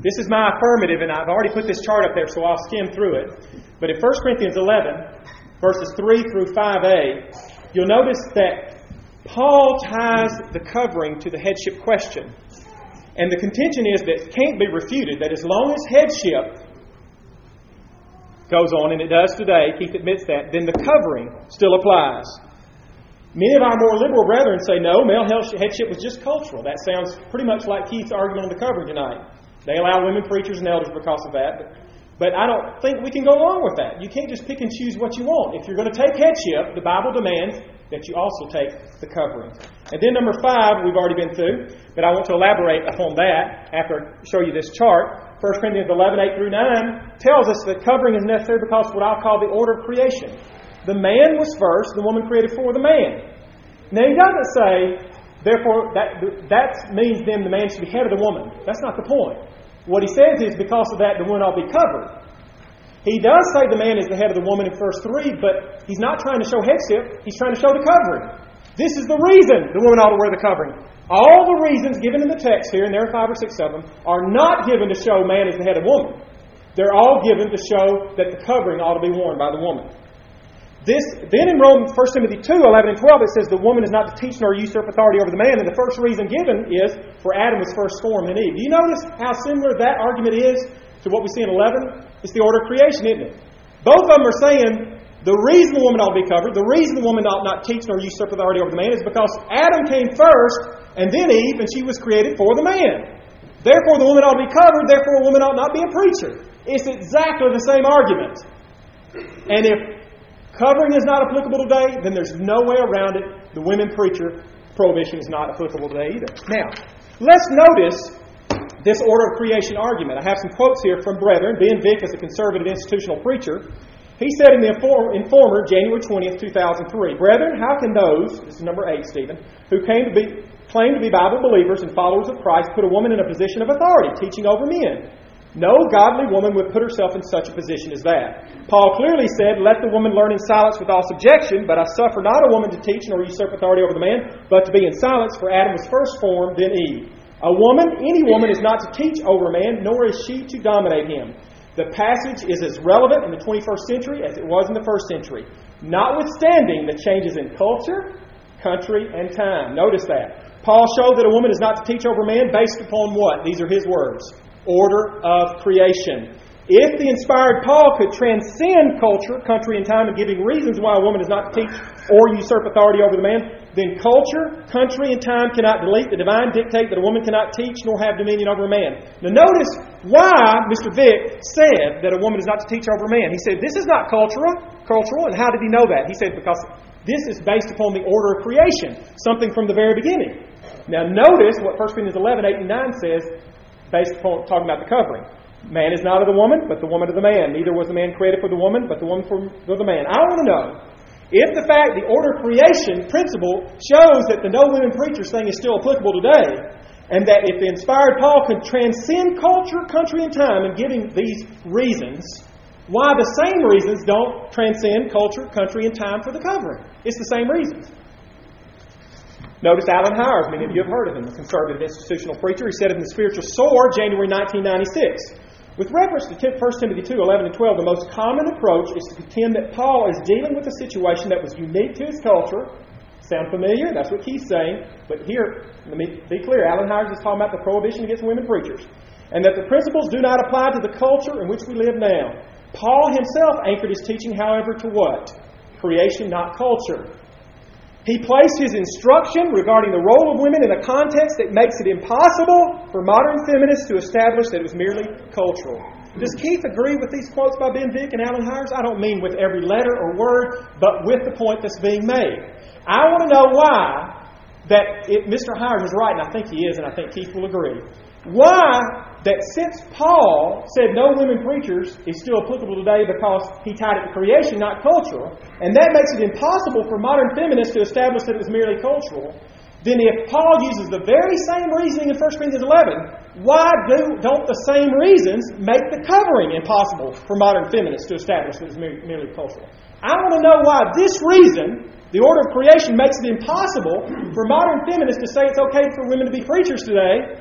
This is my affirmative, and I've already put this chart up there, so I'll skim through it. But in 1 Corinthians 11, verses 3 through 5a, you'll notice that Paul ties the covering to the headship question. And the contention is that it can't be refuted, that as long as headship goes on, and it does today, Keith admits that, then the covering still applies. Many of our more liberal brethren say, no, male headship was just cultural. That sounds pretty much like Keith's argument on the covering tonight. They allow women preachers and elders because of that. But I don't think we can go along with that. You can't just pick and choose what you want. If you're going to take headship, the Bible demands that you also take the covering. And then number 5, we've already been through, but I want to elaborate upon that after I show you this chart. 1 Corinthians 11, 8 through 9 tells us that covering is necessary because of what I'll call the order of creation. The man was first, the woman created for the man. Now he doesn't say, therefore, that means then the man should be head of the woman. That's not the point. What he says is, because of that, the woman ought to be covered. He does say the man is the head of the woman in verse 3, but he's not trying to show headship. He's trying to show the covering. This is the reason the woman ought to wear the covering. All the reasons given in the text here, and there are 5 or 6 of them, are not given to show man is the head of woman. They're all given to show that the covering ought to be worn by the woman. Then in 1 Timothy 2, 11 and 12, it says the woman is not to teach nor usurp authority over the man. And the first reason given is for Adam was first formed in Eve. Do you notice how similar that argument is to what we see in 11? It's the order of creation, isn't it? Both of them are saying the reason the woman ought to be covered, the reason the woman ought not teach nor usurp authority over the man is because Adam came first and then Eve, and she was created for the man. Therefore the woman ought to be covered, therefore a woman ought not be a preacher. It's exactly the same argument. And if covering is not applicable today, then there's no way around it. The women preacher prohibition is not applicable today either. Now, let's notice this order of creation argument. I have some quotes here from brethren. Ben Vick is a conservative institutional preacher. He said in the Informer, January 20th, 2003, Brethren, how can those, this is number 8, Stephen, who claim to be Bible believers and followers of Christ put a woman in a position of authority, teaching over men? No godly woman would put herself in such a position as that. Paul clearly said, let the woman learn in silence with all subjection, but I suffer not a woman to teach nor usurp authority over the man, but to be in silence, for Adam was first formed, then Eve. Any woman is not to teach over a man, nor is she to dominate him. The passage is as relevant in the 21st century as it was in the first century, notwithstanding the changes in culture, country, and time. Notice that. Paul showed that a woman is not to teach over a man based upon what? These are his words. Order of creation. If the inspired Paul could transcend culture, country, and time in giving reasons why a woman is not to teach or usurp authority over the man, then culture, country, and time cannot delete the divine dictate that a woman cannot teach nor have dominion over a man. Now notice why Mr. Vick said that a woman is not to teach over a man. He said, this is not cultural, and how did he know that? He said, because this is based upon the order of creation, something from the very beginning. Now notice what 1 Corinthians 11, 8 and 9 says, based upon talking about the covering. Man is not of the woman, but the woman of the man. Neither was the man created for the woman, but the woman for the man. I want to know if the fact the order of creation principle shows that the no women preachers thing is still applicable today, and that if the inspired Paul could transcend culture, country, and time in giving these reasons, why the same reasons don't transcend culture, country, and time for the covering? It's the same reasons. Notice Alan Hires, many of you have heard of him, a conservative institutional preacher. He said in The Spiritual Sword, January 1996, with reference to 1 Timothy 2, 11 and 12, the most common approach is to contend that Paul is dealing with a situation that was unique to his culture. Sound familiar? That's what he's saying. But here, let me be clear, Alan Hires is talking about the prohibition against women preachers. And that the principles do not apply to the culture in which we live now. Paul himself anchored his teaching, however, to what? Creation, not culture. He placed his instruction regarding the role of women in a context that makes it impossible for modern feminists to establish that it was merely cultural. Does Keith agree with these quotes by Ben Vick and Alan Hires? I don't mean with every letter or word, but with the point that's being made. I want to know why that if Mr. Hires is right, and I think he is, and I think Keith will agree, why that since Paul said no women preachers is still applicable today because he tied it to creation, not cultural, and that makes it impossible for modern feminists to establish that it was merely cultural, then if Paul uses the very same reasoning in 1 Corinthians 11, why don't the same reasons make the covering impossible for modern feminists to establish that it was merely cultural? I want to know why this reason, the order of creation, makes it impossible for modern feminists to say it's okay for women to be preachers today,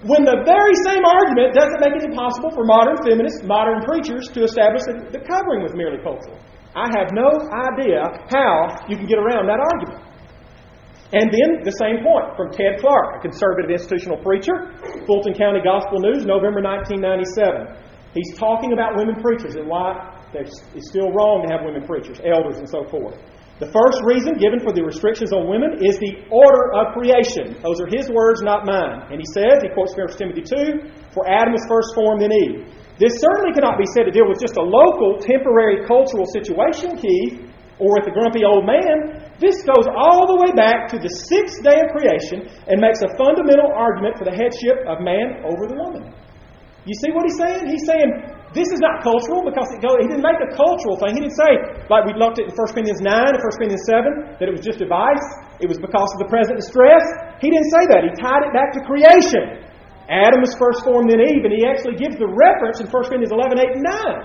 when the very same argument doesn't make it impossible for modern feminists, modern preachers to establish that the covering was merely cultural. I have no idea how you can get around that argument. And then the same point from Ted Clark, a conservative institutional preacher, Fulton County Gospel News, November 1997. He's talking about women preachers and why it's still wrong to have women preachers, elders, and so forth. The first reason given for the restrictions on women is the order of creation. Those are his words, not mine. And he says, he quotes 1 Timothy 2, "For Adam was first formed, then Eve." This certainly cannot be said to deal with just a local, temporary cultural situation, Keith, or with the grumpy old man. This goes all the way back to the sixth day of creation and makes a fundamental argument for the headship of man over the woman. You see what he's saying? He's saying this is not cultural because he didn't make a cultural thing. He didn't say, like we looked at in 1 Corinthians 9 and 1 Corinthians 7, that it was just a vice. It was because of the present distress. He didn't say that. He tied it back to creation. Adam was first formed, then Eve. And he actually gives the reference in 1 Corinthians 11, 8, and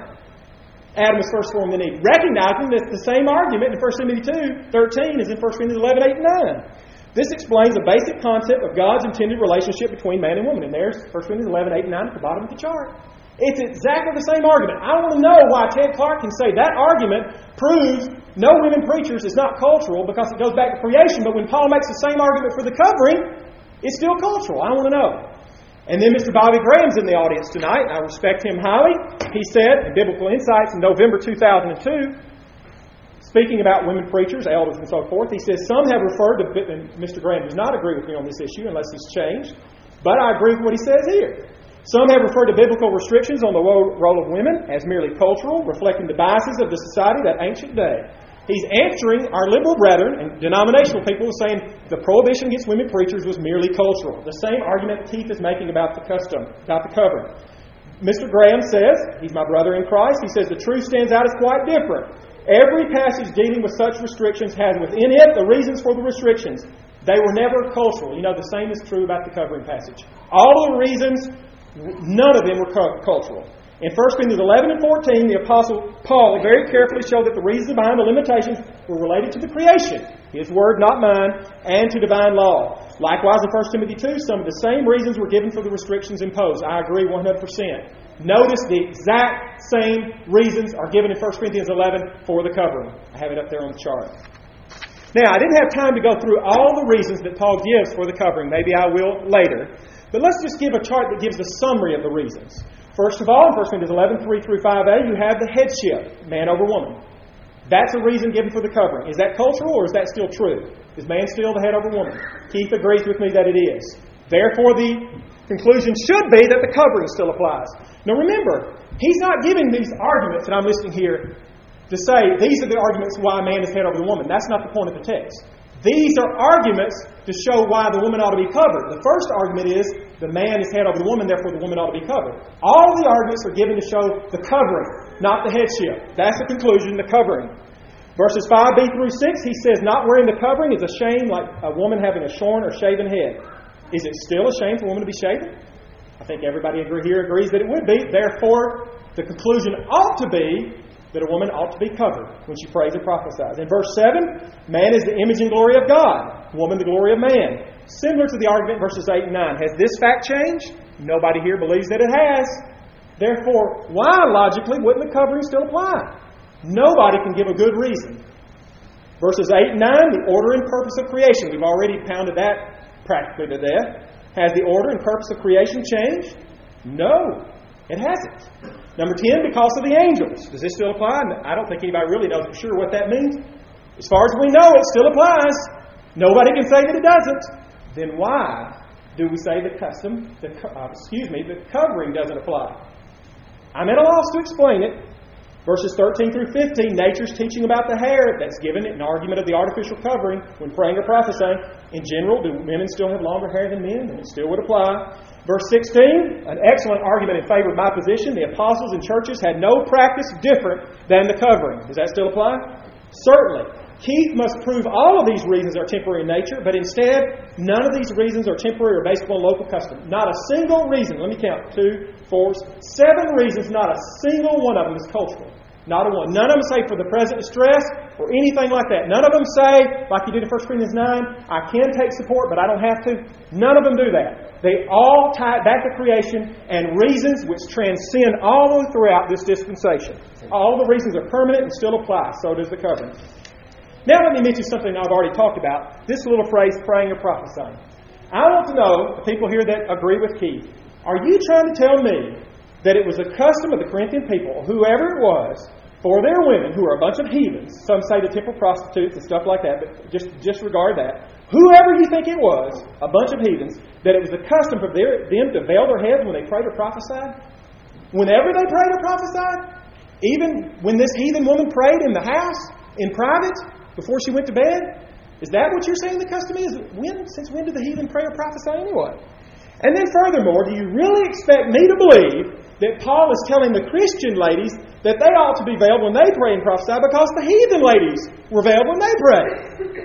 9. Adam was first formed, then Eve. Recognizing that the same argument in 1 Timothy 2, 13 is in 1 Corinthians 11, 8, and 9. This explains the basic concept of God's intended relationship between man and woman. And there's 1 Corinthians 11, 8, and 9 at the bottom of the chart. It's exactly the same argument. I want to know why Ted Clark can say that argument proves no women preachers is not cultural because it goes back to creation. But when Paul makes the same argument for the covering, it's still cultural. I want to know. And then Mr. Bobby Graham's in the audience tonight, and I respect him highly. He said in Biblical Insights in November 2002, speaking about women preachers, elders, and so forth, he says, some have referred to, and Mr. Graham does not agree with me on this issue unless he's changed, but I agree with what he says here. Some have referred to biblical restrictions on the role of women as merely cultural, reflecting the biases of the society of that ancient day. He's answering our liberal brethren and denominational people saying the prohibition against women preachers was merely cultural. The same argument Keith is making about the covering. Mr. Graham says, he's my brother in Christ, he says the truth stands out as quite different. Every passage dealing with such restrictions has within it the reasons for the restrictions. They were never cultural. You know, the same is true about the covering passage. All the reasons, none of them were cultural. In 1 Corinthians 11 and 14, the Apostle Paul very carefully showed that the reasons behind the limitations were related to the creation, his word, not mine, and to divine law. Likewise, in 1 Timothy 2, some of the same reasons were given for the restrictions imposed. I agree 100%. Notice the exact same reasons are given in 1 Corinthians 11 for the covering. I have it up there on the chart. Now, I didn't have time to go through all the reasons that Paul gives for the covering. Maybe I will later. But let's just give a chart that gives a summary of the reasons. First of all, in 1 Corinthians 11, 3 through 5a, you have the headship, man over woman. That's a reason given for the covering. Is that cultural or is that still true? Is man still the head over woman? Keith agrees with me that it is. Therefore, the conclusion should be that the covering still applies. Now remember, he's not giving these arguments that I'm listing here to say these are the arguments why man is head over the woman. That's not the point of the text. These are arguments to show why the woman ought to be covered. The first argument is the man is head over the woman, therefore the woman ought to be covered. All the arguments are given to show the covering, not the headship. That's the conclusion, the covering. Verses 5b through 6, he says not wearing the covering is a shame like a woman having a shorn or shaven head. Is it still a shame for a woman to be shaven? I think everybody here agrees that it would be. Therefore, the conclusion ought to be that a woman ought to be covered when she prays and prophesies. In verse 7, man is the image and glory of God, woman the glory of man. Similar to the argument in verses 8 and 9. Has this fact changed? Nobody here believes that it has. Therefore, why logically wouldn't the covering still apply? Nobody can give a good reason. Verses 8 and 9, the order and purpose of creation. We've already pounded that practically to death. Has the order and purpose of creation changed? No, it hasn't. Number 10, because of the angels. Does this still apply? I don't think anybody really knows for sure what that means. As far as we know, it still applies. Nobody can say that it doesn't. Then why do we say the covering doesn't apply? I'm at a loss to explain it. Verses 13 through 15, nature's teaching about the hair. That's given an argument of the artificial covering when praying or prophesying. In general, do women still have longer hair than men? And it still would apply. Verse 16, an excellent argument in favor of my position. The apostles and churches had no practice different than the covering. Does that still apply? Certainly. Keith must prove all of these reasons are temporary in nature, but instead, none of these reasons are temporary or based upon local custom. Not a single reason, let me count, 2, 4, 7 reasons, not a single one of them is cultural. Not a one. None of them say for the present distress or anything like that. None of them say, like you did in 1 Corinthians 9, I can take support, but I don't have to. None of them do that. They all tie it back to creation and reasons which transcend all the way throughout this dispensation. All the reasons are permanent and still apply. So does the covering. Now let me mention something I've already talked about. This little phrase, praying or prophesying. I want to know, the people here that agree with Keith, are you trying to tell me that it was a custom of the Corinthian people, whoever it was, for their women, who are a bunch of heathens, some say the temple prostitutes and stuff like that, but just disregard that. Whoever you think it was, a bunch of heathens, that it was a custom for them to veil their heads when they prayed or prophesied? Whenever they prayed or prophesied? Even when this heathen woman prayed in the house, in private, before she went to bed? Is that what you're saying the custom is? Since when did the heathen pray or prophesy anyway? And then furthermore, do you really expect me to believe that Paul is telling the Christian ladies that they ought to be veiled when they pray and prophesy because the heathen ladies were veiled when they prayed?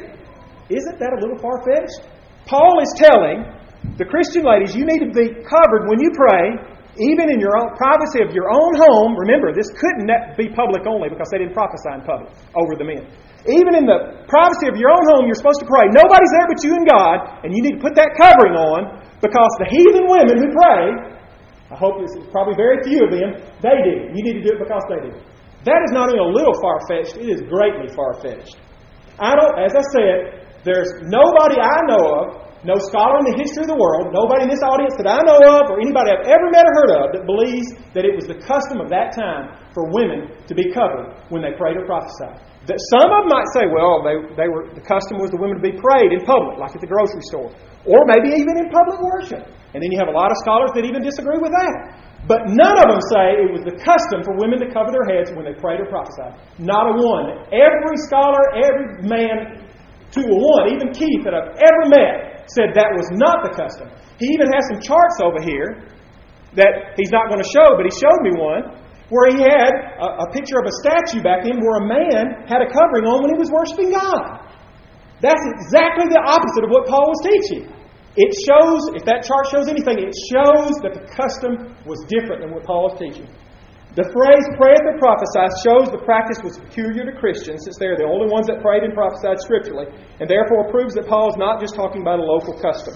Isn't that a little far-fetched? Paul is telling the Christian ladies you need to be covered when you pray, even in your own privacy of your own home. Remember, this couldn't be public only because they didn't prophesy in public over the men. Even in the privacy of your own home, you're supposed to pray. Nobody's there but you and God, and you need to put that covering on because the heathen women who pray, I hope this is probably very few of them, they do. You need to do it because they do. That is not only a little far-fetched, it is greatly far-fetched. As I said, there's nobody I know of, no scholar in the history of the world, nobody in this audience that I know of, or anybody I've ever met or heard of, that believes that it was the custom of that time for women to be covered when they prayed or prophesied. That some of them might say, well, the custom was the women to be prayed in public, like at the grocery store, or maybe even in public worship. And then you have a lot of scholars that even disagree with that. But none of them say it was the custom for women to cover their heads when they prayed or prophesied. Not a one. Every scholar, every man to a one, even Keith that I've ever met, said that was not the custom. He even has some charts over here that he's not going to show, but he showed me one, where he had a picture of a statue back then where a man had a covering on when he was worshiping God. That's exactly the opposite of what Paul was teaching. It shows, if that chart shows anything, it shows that the custom was different than what Paul was teaching. The phrase prayeth or prophesied shows the practice was peculiar to Christians, since they're the only ones that prayed and prophesied scripturally, and therefore proves that Paul is not just talking about a local custom.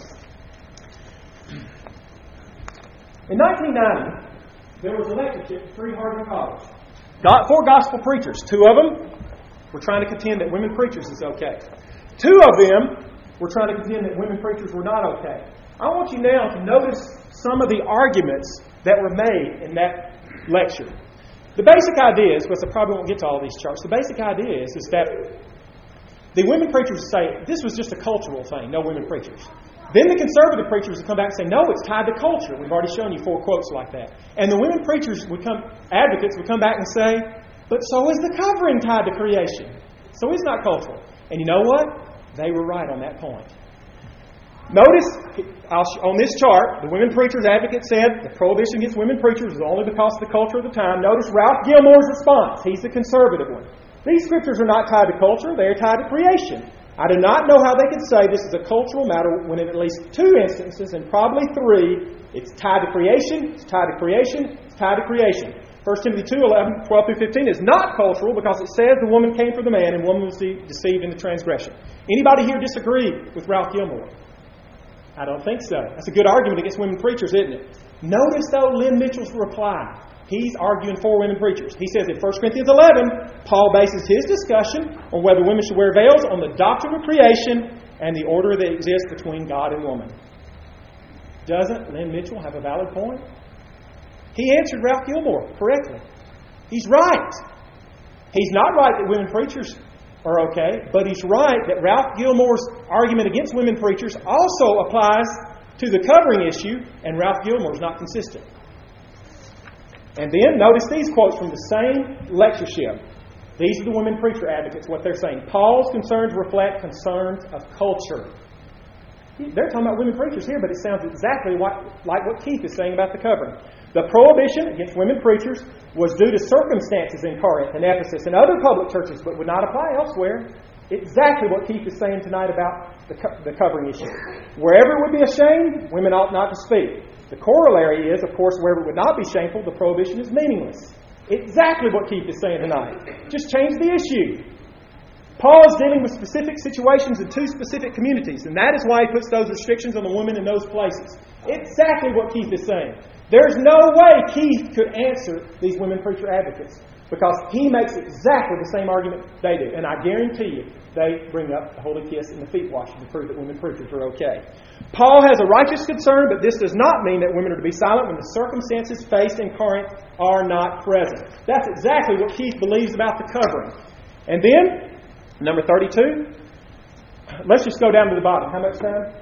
In 1990, there was a lectureship at Free Hardeman College. Got 4 gospel preachers. 2 of them were trying to contend that women preachers is okay. 2 of them were trying to contend that women preachers were not okay. I want you now to notice some of the arguments that were made in that lecture. The basic idea is, because I probably won't get to all these charts, the basic idea is that the women preachers say this was just a cultural thing, no women preachers. Then the conservative preachers would come back and say, no, it's tied to culture. We've already shown you 4 quotes like that. And the women preachers advocates would come back and say, but so is the covering tied to creation. So it's not cultural. And you know what? They were right on that point. Notice, on this chart, the women preachers advocate said the prohibition against women preachers was only because of the culture of the time. Notice Ralph Gilmore's response. He's the conservative one. These scriptures are not tied to culture. They are tied to creation. I do not know how they could say this is a cultural matter when in at least 2 instances, and probably 3, it's tied to creation, it's tied to creation, it's tied to creation. 1 Timothy 2:11, 12 through 15 is not cultural because it says the woman came for the man and woman was deceived in the transgression. Anybody here disagree with Ralph Gilmore? I don't think so. That's a good argument against women preachers, isn't it? Notice, though, Lynn Mitchell's reply. He's arguing for women preachers. He says in 1 Corinthians 11, Paul bases his discussion on whether women should wear veils on the doctrine of creation and the order that exists between God and woman. Doesn't Lynn Mitchell have a valid point? He answered Ralph Gilmore correctly. He's right. He's not right that women preachers are okay, but he's right that Ralph Gilmore's argument against women preachers also applies to the covering issue, and Ralph Gilmore's not consistent. And then notice these quotes from the same lectureship. These are the women preacher advocates, what they're saying. Paul's concerns reflect concerns of culture. They're talking about women preachers here, but it sounds exactly like what Keith is saying about the covering. The prohibition against women preachers was due to circumstances in Corinth and Ephesus and other public churches, but would not apply elsewhere. Exactly what Keith is saying tonight about the covering issue. Wherever it would be a shame, women ought not to speak. The corollary is, of course, wherever it would not be shameful, the prohibition is meaningless. Exactly what Keith is saying tonight. Just change the issue. Paul is dealing with specific situations in two specific communities, and that is why he puts those restrictions on the women in those places. Exactly what Keith is saying. There's no way Keith could answer these women preacher advocates, because he makes exactly the same argument they do. And I guarantee you, they bring up the holy kiss and the feet washing to prove that women preachers are okay. Paul has a righteous concern, but this does not mean that women are to be silent when the circumstances faced in Corinth are not present. That's exactly what Keith believes about the covering. And then, number 32, let's just go down to the bottom. How much time?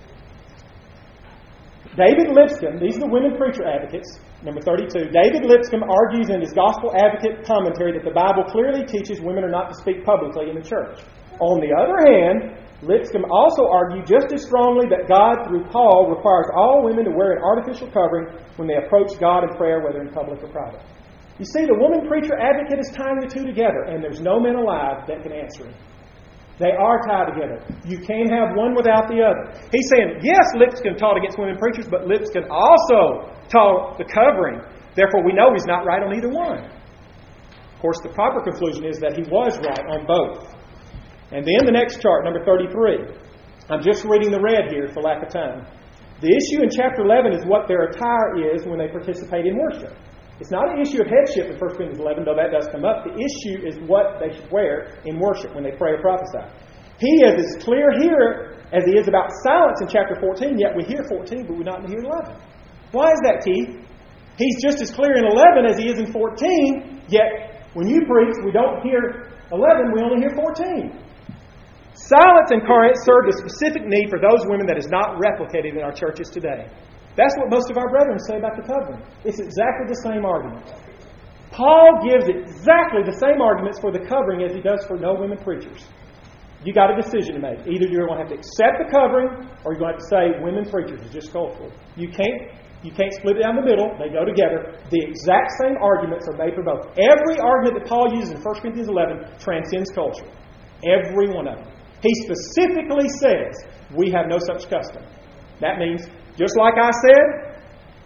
David Lipscomb, these are the women preacher advocates, number 32. David Lipscomb argues in his Gospel Advocate commentary that the Bible clearly teaches women are not to speak publicly in the church. On the other hand, Lipscomb also argued just as strongly that God, through Paul, requires all women to wear an artificial covering when they approach God in prayer, whether in public or private. You see, the woman preacher advocate is tying the two together, and there's no men alive that can answer him. They are tied together. You can't have one without the other. He's saying, yes, Lipscomb taught against women preachers, but Lipscomb also taught the covering. Therefore, we know he's not right on either one. Of course, the proper conclusion is that he was right on both. And then the next chart, number 33. I'm just reading the red here for lack of time. The issue in chapter 11 is what their attire is when they participate in worship. It's not an issue of headship in 1 Corinthians 11, though that does come up. The issue is what they should wear in worship when they pray or prophesy. He is as clear here as he is about silence in chapter 14, yet we hear 14, but we not hear 11. Why is that, Keith? He's just as clear in 11 as he is in 14, yet when you preach, we don't hear 11, we only hear 14. Silence in Corinth served a specific need for those women that is not replicated in our churches today. That's what most of our brethren say about the covering. It's exactly the same argument. Paul gives exactly the same arguments for the covering as he does for no women preachers. You got a decision to make. Either you're going to have to accept the covering, or you're going to have to say women preachers is just cultural. You can't split it down the middle. They go together. The exact same arguments are made for both. Every argument that Paul uses in 1 Corinthians 11 transcends culture. Every one of them. He specifically says we have no such custom. That means, just like I said,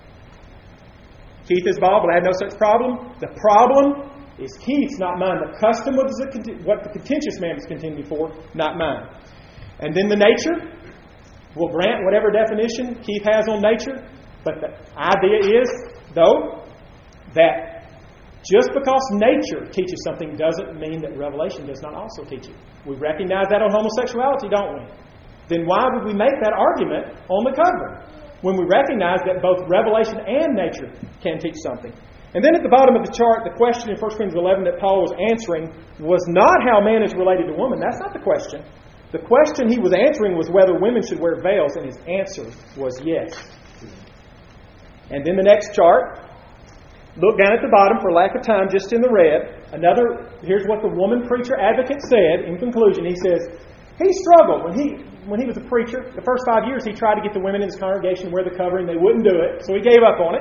Keith is bald, but I have no such problem. The problem is Keith's, not mine. The custom was what the contentious man was contending for, not mine. And then the nature, we'll grant whatever definition Keith has on nature, but the idea is, though, that just because nature teaches something doesn't mean that Revelation does not also teach it. We recognize that on homosexuality, don't we? Then why would we make that argument on the covering when we recognize that both Revelation and nature can teach something? And then at the bottom of the chart, the question in 1 Corinthians 11 that Paul was answering was not how man is related to woman. That's not the question. The question he was answering was whether women should wear veils, and his answer was yes. And then the next chart, look down at the bottom for lack of time, just in the red. Here's what the woman preacher advocate said in conclusion. He says, he struggled when he was a preacher. The first 5 years he tried to get the women in his congregation to wear the covering. They wouldn't do it, so he gave up on it.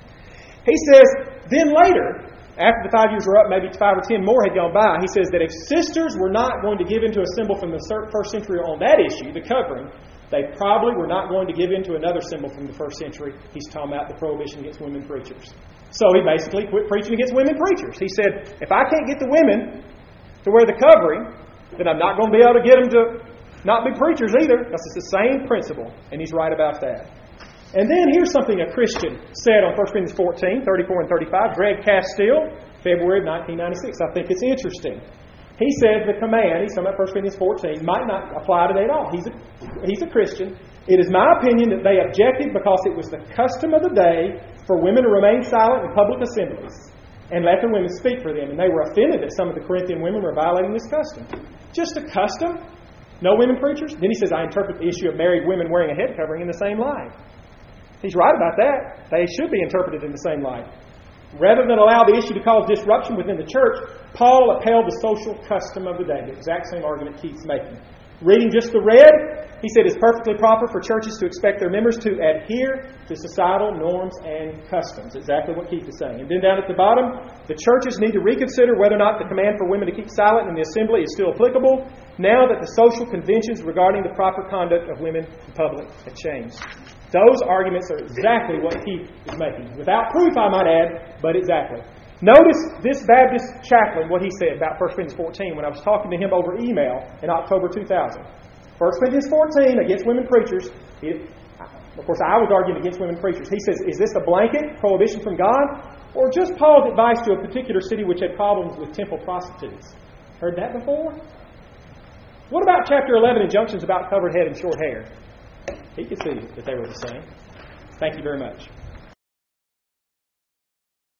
He says, then later, after the 5 years were up, maybe 5 or 10 more had gone by, he says that if sisters were not going to give into a symbol from the first century on that issue, the covering, they probably were not going to give into another symbol from the first century. He's talking about the prohibition against women preachers. So he basically quit preaching against women preachers. He said, if I can't get the women to wear the covering, then I'm not going to be able to get them to not be preachers either, because it's the same principle. And he's right about that. And then here's something a Christian said on 1 Corinthians 14, 34 and 35. Greg Castile, February of 1996. I think it's interesting. He said the command, he's talking about 1 Corinthians 14, might not apply today at all. He's a Christian. It is my opinion that they objected because it was the custom of the day for women to remain silent in public assemblies and let the women speak for them. And they were offended that some of the Corinthian women were violating this custom. Just a custom? No women preachers? Then he says, I interpret the issue of married women wearing a head covering in the same light. He's right about that. They should be interpreted in the same light. Rather than allow the issue to cause disruption within the church, Paul upheld the social custom of the day. The exact same argument Keith's making. Reading just the red, he said it's perfectly proper for churches to expect their members to adhere to societal norms and customs. Exactly what Keith is saying. And then down at the bottom, the churches need to reconsider whether or not the command for women to keep silent in the assembly is still applicable now that the social conventions regarding the proper conduct of women in public have changed. Those arguments are exactly what Keith is making. Without proof, I might add, but exactly. Notice this Baptist chaplain, what he said about 1 Corinthians 14 when I was talking to him over email in October 2000. 1 Corinthians 14, against women preachers. Of course, I was arguing against women preachers. He says, is this a blanket prohibition from God? Or just Paul's advice to a particular city which had problems with temple prostitutes? Heard that before? What about chapter 11, injunctions about covered head and short hair? He could see that they were the same. Thank you very much.